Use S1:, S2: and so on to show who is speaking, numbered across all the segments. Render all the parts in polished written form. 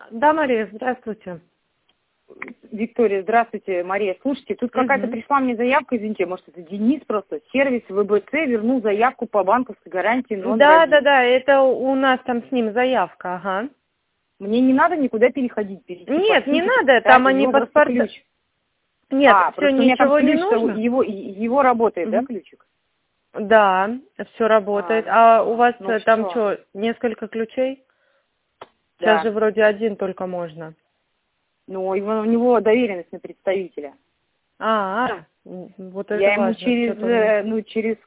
S1: Да, Мария, здравствуйте.
S2: Виктория, здравствуйте, Мария. Слушайте, тут какая-то пришла мне заявка, извините, может, это Денис просто, сервис ВБЦ вернул заявку по банковской гарантии номер один.
S1: Да, это у нас там с ним заявка, ага.
S2: Мне не надо никуда перейти
S1: Нет,
S2: по
S1: не
S2: ссылке,
S1: надо,
S2: почитать,
S1: там
S2: у
S1: они
S2: него просто
S1: паспорта...
S2: ключ.
S1: Нет, все,
S2: Просто у меня там
S1: ничего не
S2: ключ, что
S1: нужно.
S2: его работает, да,
S1: Мгм.
S2: ключик?
S1: Да, все работает.
S2: Ну
S1: А у
S2: все,
S1: вас
S2: ну
S1: там
S2: все,
S1: что, несколько ключей? Сейчас
S2: да.
S1: же вроде один только можно.
S2: Ну, у него доверенность на представителя.
S1: Вот это
S2: Я ему
S1: важно. Что-то у меня...
S2: через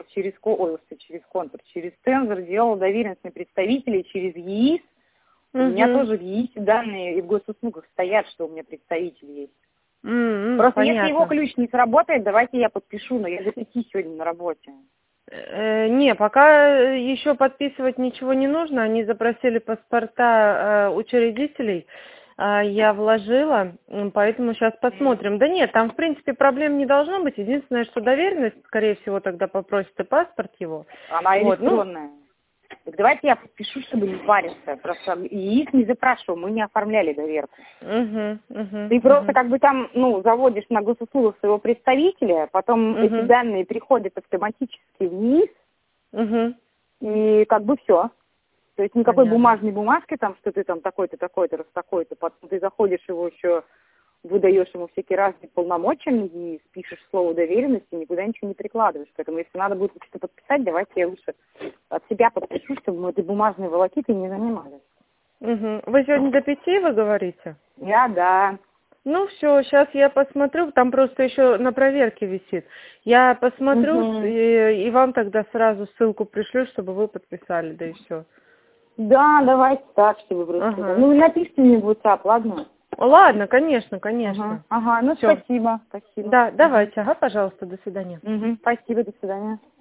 S2: тензор делала доверенность на представителей, через ЕИС. У меня тоже в ЕИСе данные и в госуслугах стоят, что у меня представитель есть. Просто если его
S1: Понятно.
S2: ключ не сработает, давайте я подпишу, но я до 5 сегодня на работе.
S1: Не, пока еще подписывать ничего не нужно. Они запросили паспорта учредителей. Я вложила, поэтому сейчас посмотрим. Да нет, там в принципе проблем не должно быть. Единственное, что доверенность, скорее всего, тогда попросит и паспорт его.
S2: Она
S1: Вот,
S2: электронная. Так давайте я подпишу, чтобы не париться. Просто ЕИС не запрашивал, мы не оформляли доверку. Ты просто как бы там, заводишь на госуслугах своего представителя, потом эти данные приходят автоматически в ЕИС, и как бы все. То есть никакой
S1: Понятно.
S2: бумажной бумажки, там, что ты там такой-то, такой-то, раз такой-то, потом ты заходишь его еще, выдаешь ему всякие разные полномочия и пишешь слово доверенности, никуда ничего не прикладываешь. Поэтому если надо будет что-то подписать, давайте я лучше от себя подпишу, чтобы мы этой бумажной волокитой не занимались.
S1: Вы сегодня до 5 вы говорите?
S2: Да.
S1: Ну все, сейчас я посмотрю, там просто еще на проверке висит. Я посмотрю и вам тогда сразу ссылку пришлю, чтобы вы подписали, да и все.
S2: Да, давайте так, чтобы просто... напишите мне в WhatsApp, ладно?
S1: Ладно, конечно.
S2: Всё.
S1: Всё.
S2: Спасибо.
S1: Да, давайте, пожалуйста, до свидания.
S2: Спасибо, до свидания.